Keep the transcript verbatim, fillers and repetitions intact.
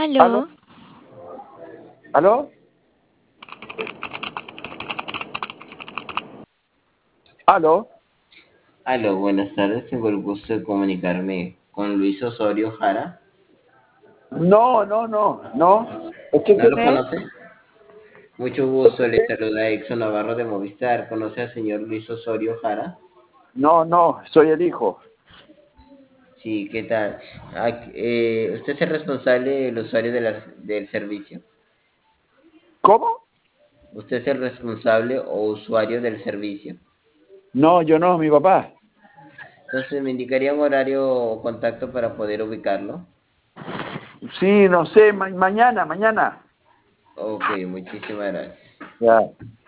¿Aló? ¿Aló? ¿Aló? ¿Aló? Aló, buenas tardes. Tengo el gusto de comunicarme con Luis Osorio Jara. No, no, no, no. ¿Usted ¿No quién lo es? conoce? Mucho gusto. Le saluda Exxon Navarro de Movistar. ¿Conoce al señor Luis Osorio Jara? No, no, soy el hijo. Sí, ¿qué tal? Ah, eh, ¿Usted es el responsable del usuario de la- del servicio? ¿Cómo? ¿Usted es el responsable o usuario del servicio? No, yo no, mi papá. Entonces, ¿me indicaría un horario o contacto para poder ubicarlo? Sí, no sé, ma- mañana, mañana. Ok, muchísimas gracias. Ya.